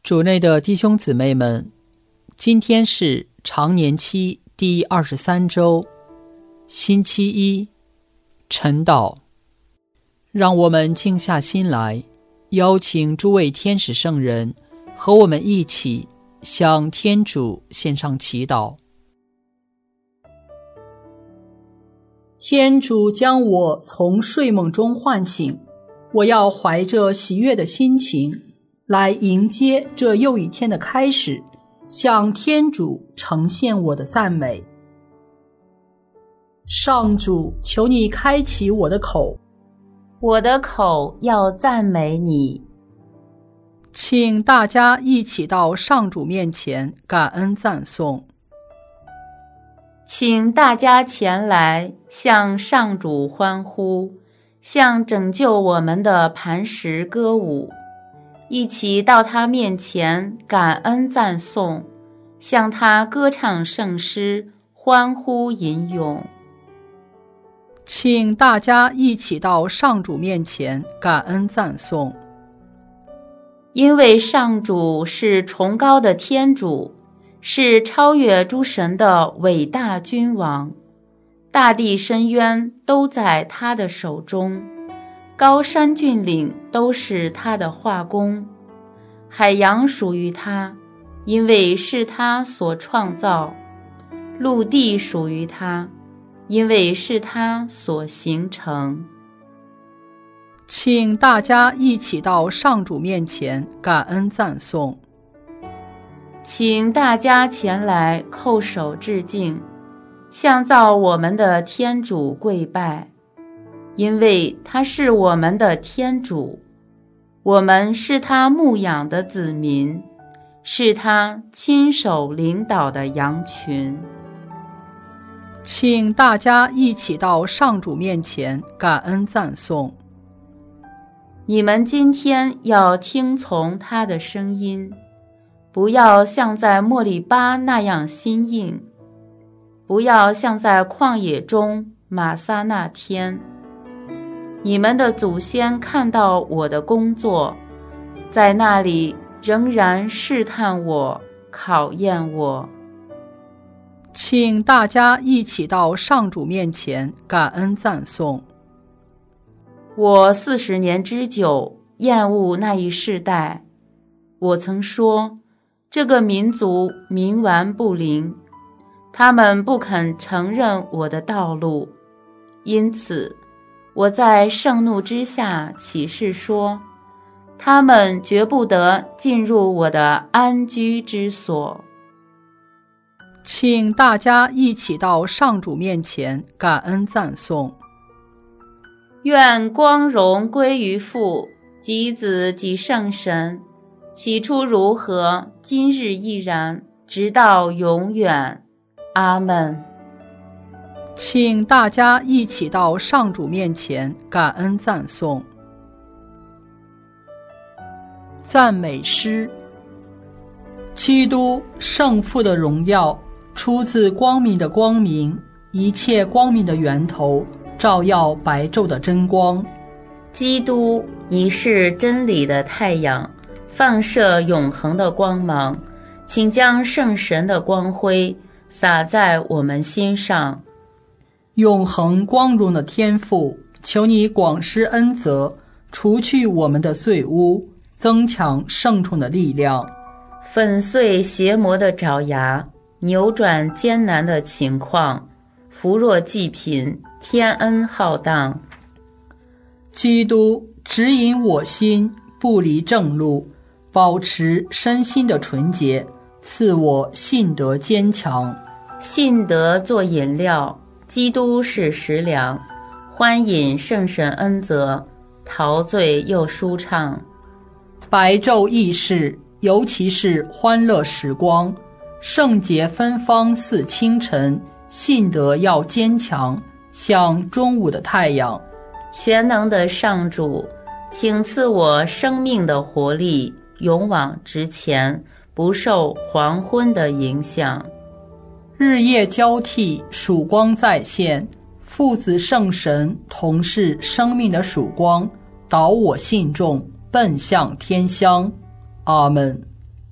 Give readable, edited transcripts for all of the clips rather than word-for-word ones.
主内的弟兄姊妹们，今天是常年期第23周，星期一，晨祷。让我们静下心来，邀请诸位天使圣人和我们一起向天主献上祈祷。天主将我从睡梦中唤醒，我要怀着喜悦的心情来迎接这又一天的开始，向天主呈现我的赞美。上主，求你开启我的口， 我的口要赞美你。 请大家一起到上主面前感恩赞颂。 请大家前来向上主欢呼，向拯救我们的磐石歌舞，一起到他面前感恩赞颂，向他歌唱圣诗，欢呼吟咏。 请大家一起到上主面前感恩赞颂。 因为上主是崇高的天主，是超越诸神的伟大君王，大地深渊都在他的手中，高山峻岭都是他的画工，海洋属于他，因为是他所创造，陆地属于他，因为是他所形成。 请大家一起到上主面前感恩赞颂。 请大家前来叩首致敬，向造我们的天主跪拜，因为他是我们的天主，我们是他牧养的子民，是他亲手领导的羊群。 请大家一起到上主面前感恩赞颂。 你们今天要听从他的声音，不要像在莫里巴那样心硬，不要像在旷野中玛撒那天。你们的祖先看到我的工作，在那里仍然试探我，考验我。 请大家一起到上主面前感恩赞颂。 我40年之久厌恶那一世代，我曾说，这个民族冥顽不灵，他们不肯承认我的道路，因此我在盛怒之下起誓说，他们绝不得进入我的安居之所。 请大家一起到上主面前感恩赞颂。 愿光荣归于父及子及圣神，起初如何，今日亦然，直到永远。阿们。 请大家一起到上主面前感恩赞颂。赞美诗。基督圣父的荣耀出自光明的光明，一切光明的源头，照耀白昼的真光。 基督，你是真理的太阳，放射永恒的光芒，请将圣神的光辉洒在我们心上。 永恒光荣的天父，求你广施恩泽，除去我们的罪污，增强圣宠的力量， 粉碎邪魔的爪牙，扭转艰难的情况，扶弱济贫，天恩浩荡。 基督指引我心，不离正路，保持身心的纯洁，赐我信德坚强。 信德做饮料，基督是食粮，欢饮圣神恩泽，陶醉又舒畅。 白昼易逝，尤其是欢乐时光，圣洁芬芳似清晨，信德要坚强，像中午的太阳。 全能的上主，请赐我生命的活力，勇往直前，不受黄昏的影响。 日夜交替，曙光再现，父子圣神同是生命的曙光，导我信众奔向天乡。阿们。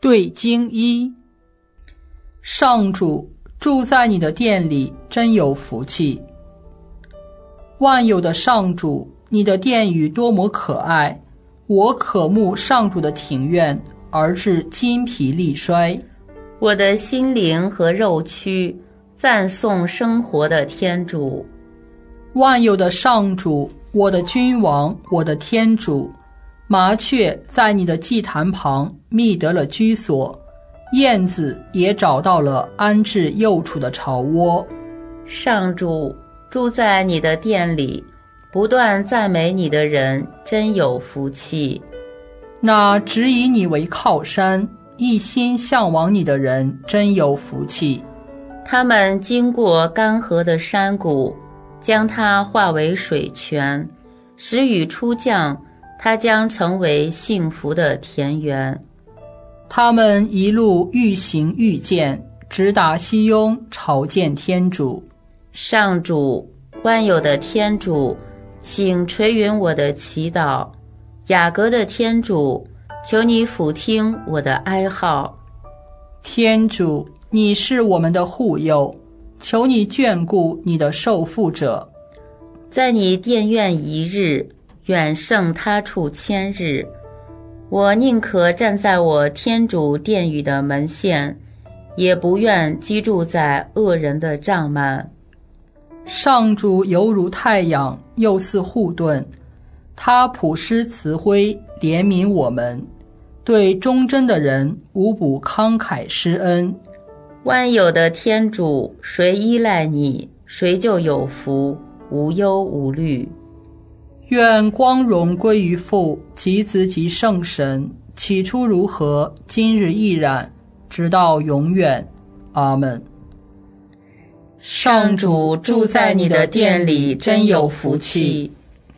对经一，上主住在你的殿里，真有福气。万有的上主，你的殿宇多么可爱！我渴慕上主的庭院，而致筋疲力衰。 我的心灵和肉躯赞颂生活的天主。 万有的上主，我的君王，我的天主，麻雀在你的祭坛旁觅得了居所，燕子也找到了安置幼雏的巢窝。 上主住在你的殿里，不断赞美你的人真有福气。 那只以你为靠山，一心向往你的人真有福气。 他们经过干涸的山谷，将它化为水泉，时雨初降，它将成为幸福的田园。 他们一路愈行愈健，直达西雍朝见天主。 上主，万有的天主，请垂允我的祈祷。雅各的天主，求你俯听我的哀号。 天主，你是我们的护佑，求你眷顾你的受缚者。 在你殿院一日，远胜他处千日。我宁可站在我天主殿宇的门限，也不愿居住在恶人的帐幔。 上主犹如太阳，又似护盾，他普施慈辉，怜悯我们，对忠贞的人无不慷慨施恩。 万有的天主，谁依赖你，谁就有福，无忧无虑。 愿光荣归于父及子及圣神，起初如何，今日亦然，直到永远。阿们。 上主住在你的殿里，真有福气。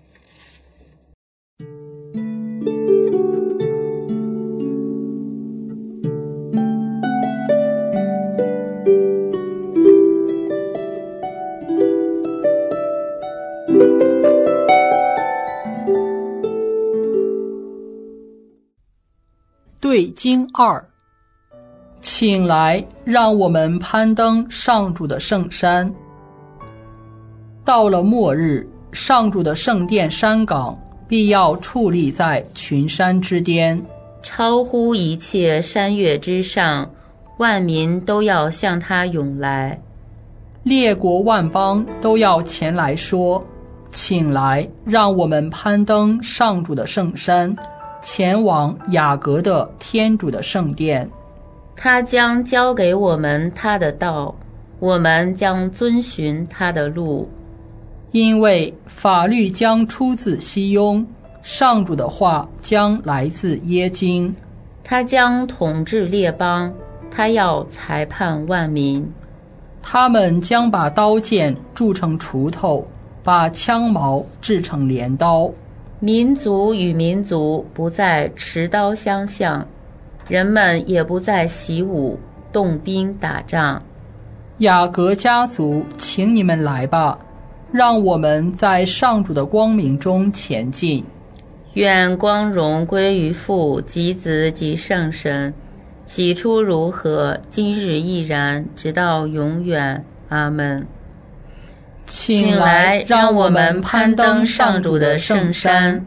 对经二，请来，让我们攀登上主的圣山。到了末日，上主的圣殿山岗必要矗立在群山之巅， 超乎一切山岳之上，万民都要向他涌来。 列国万邦都要前来说，请来，让我们攀登上主的圣山，前往雅各的天主的圣殿。 他将教给我们他的道，我们将遵循他的路。 因为法律将出自西雍，上主的话将来自耶京。 他将统治列邦，他要裁判万民。 他们将把刀剑铸成锄头，把枪矛制成镰刀。 民族与民族不再持刀相向，人们也不再习武动兵打仗。 雅各家族，请你们来吧，让我们在上主的光明中前进。 愿光荣归于父及子及圣神，起初如何，今日亦然，直到永远。阿们。 请来，让我们攀登上主的圣山。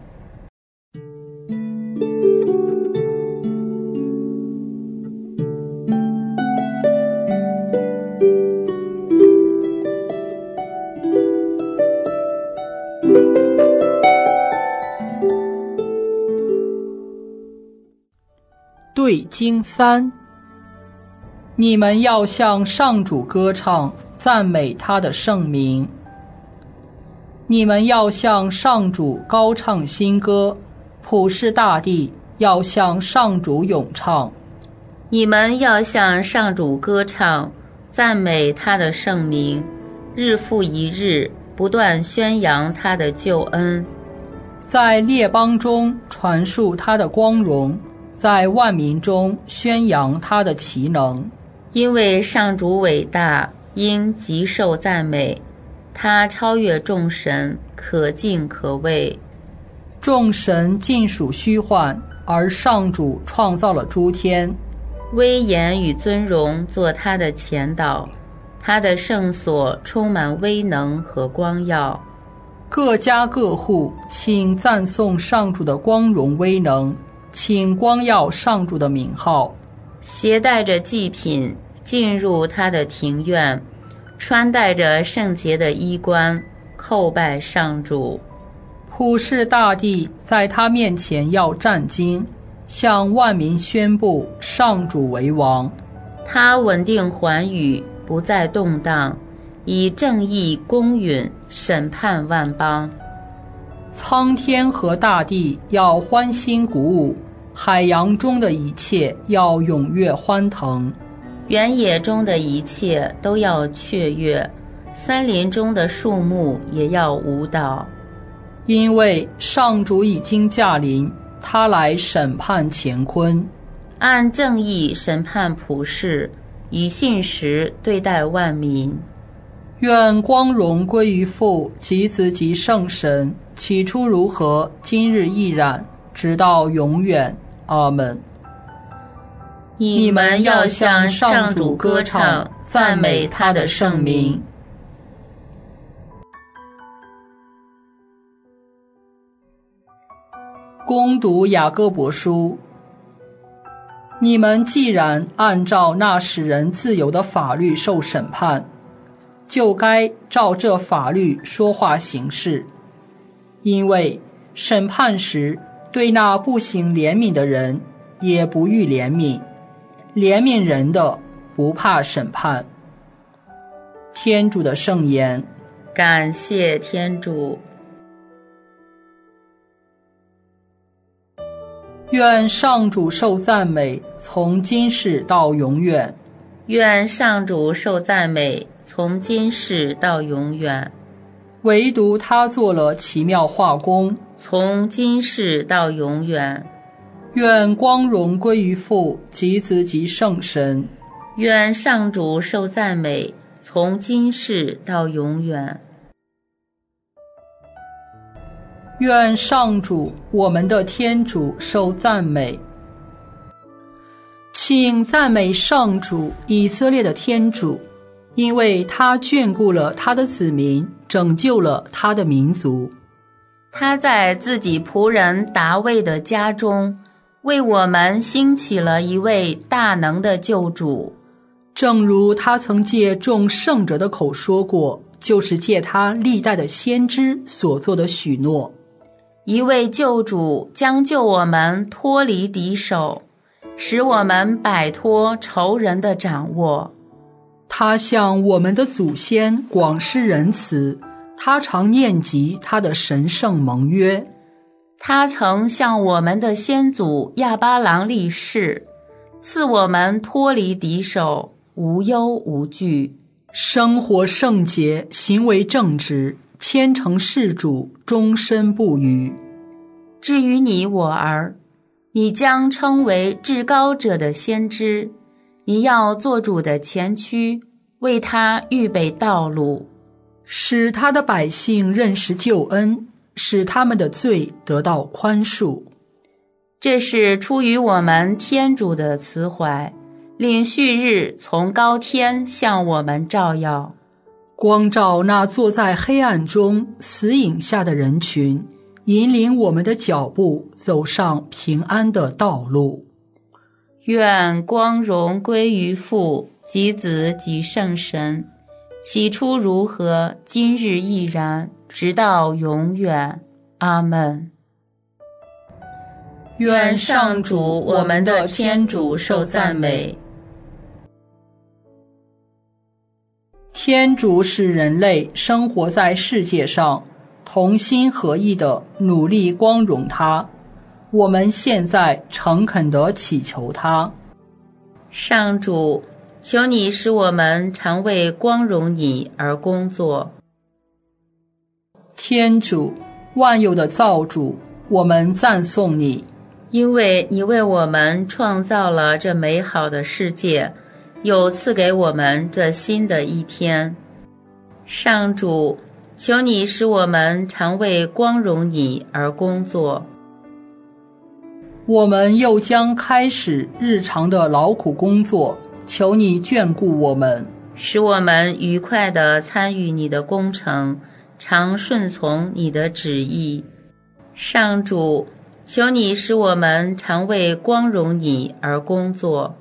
对经三，你们要向上主歌唱，赞美他的圣名。你们要向上主高唱新歌，普世大地要向上主咏唱。 你们要向上主歌唱，赞美他的圣名，日复一日，不断宣扬他的救恩， 在列邦中传述他的光荣，在万民中宣扬他的奇能。 因为上主伟大，应极受赞美，他超越众神，可敬可畏。 众神尽属虚幻， 而上主创造了诸天。 威严与尊荣做他的前导，他的圣所充满威能和光耀。 各家各户，请赞颂上主的光荣威能，请光耀上主的名号。 携带着祭品进入他的庭院，穿戴着圣洁的衣冠，叩拜上主。 普世大地在他面前要战惊，向万民宣布上主为王。 他稳定寰宇，不再动荡，以正义公允审判万邦。 苍天和大地要欢欣鼓舞，海洋中的一切要踊跃欢腾。 原野中的一切都要雀跃，森林中的树木也要舞蹈。 因为上主已经驾临，他来审判乾坤， 按正义审判普世，以信实对待万民。 愿光荣归于父及子及圣神，起初如何，今日亦然，直到永远。阿们。 你们要向上主歌唱，赞美他的圣名。 攻读雅各伯书。你们既然按照那使人自由的法律受审判，就该照这法律说话行事。因为审判时对那不行怜悯的人也不予怜悯，怜悯人的不怕审判。天主的圣言。 感谢天主。 愿上主受赞美，从今世到永远。 愿上主受赞美，从今世到永远。 唯独他做了奇妙化工， 从今世到永远。 愿光荣归于父及子及圣神。 愿上主受赞美，从今世到永远。 愿上主，我们的天主受赞美。请赞美上主，以色列的天主，因为他眷顾了他的子民，拯救了他的民族。 他在自己仆人达味的家中，为我们兴起了一位大能的救主。 正如他曾借众圣者的口说过，就是借他历代的先知所做的许诺。 一位救主将救我们脱离敌手，使我们摆脱仇人的掌握。 他向我们的祖先广施仁慈，他常念及他的神圣盟约。 他曾向我们的先祖亚巴郎立誓，赐我们脱离敌手，无忧无惧， 生活圣洁，行为正直，虔诚事主，终身不渝。 至于你我儿，你将称为至高者的先知，你要做主的前驱，为他预备道路， 使他的百姓认识救恩，使他们的罪得到宽恕。 这是出于我们天主的慈怀，领旭日从高天向我们照耀， 光照那坐在黑暗中死影下的人群，引领我们的脚步走上平安的道路。 愿光荣归于父及子及圣神，起初如何，今日亦然，直到永远。阿们。愿上主我们的天主受赞美。 天主使人类生活在世界上，同心合意地努力光荣他。我们现在诚恳地祈求他。 上主，求你使我们常为光荣你而工作。 天主，万有的造主，我们赞颂你， 因为你为我们创造了这美好的世界，又赐给我们这新的一天。上主，求你使我们常为光荣你而工作。 我们又将开始日常的劳苦工作，求你眷顾我们， 使我们愉快地参与你的工程，常顺从你的旨意。上主，求你使我们常为光荣你而工作。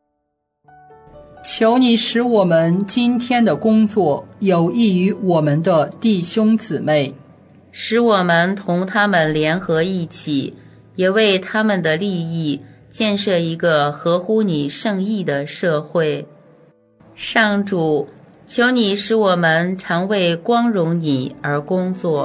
求你使我们今天的工作有益于我们的弟兄姊妹， 使我们同他们联合一起，也为他们的利益建设一个合乎你圣意的社会。上主，求你使我们常为光荣你而工作。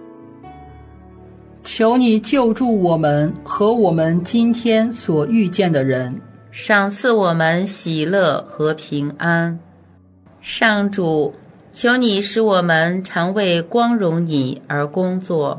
求你救助我们和我们今天所遇见的人， 赏赐我们喜乐和平安。上主，求你使我们常为光荣你而工作。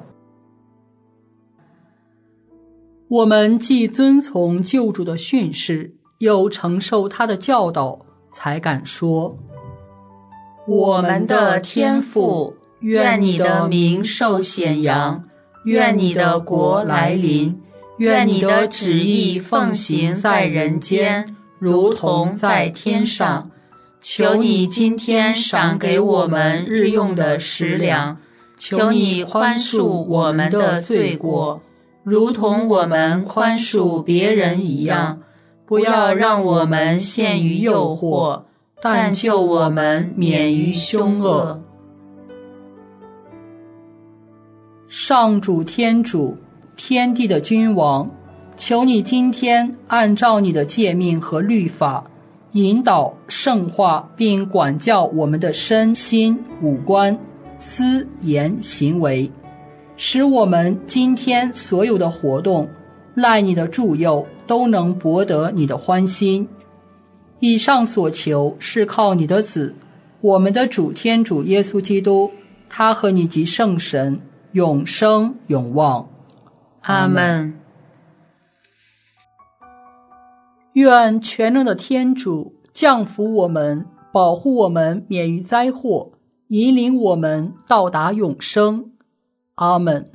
我们既遵从救主的训示，又承受他的教导，才敢说： 我们的天父，愿你的名受显扬，愿你的国来临，愿你的旨意奉行在人间，如同在天上。求你今天赏给我们日用的食粮，求你宽恕我们的罪过，如同我们宽恕别人一样。不要让我们陷于诱惑，但救我们免于凶恶。 上主天主，天地的君王，求你今天按照你的诫命和律法，引导圣化并管教我们的身心五官思言行为，使我们今天所有的活动赖你的助佑，都能博得你的欢心。以上所求是靠你的子，我们的主天主耶稣基督，他和你及圣神永生永望。 阿们。 愿全能的天主降福我们，保护我们免于灾祸，引领我们到达永生。阿们。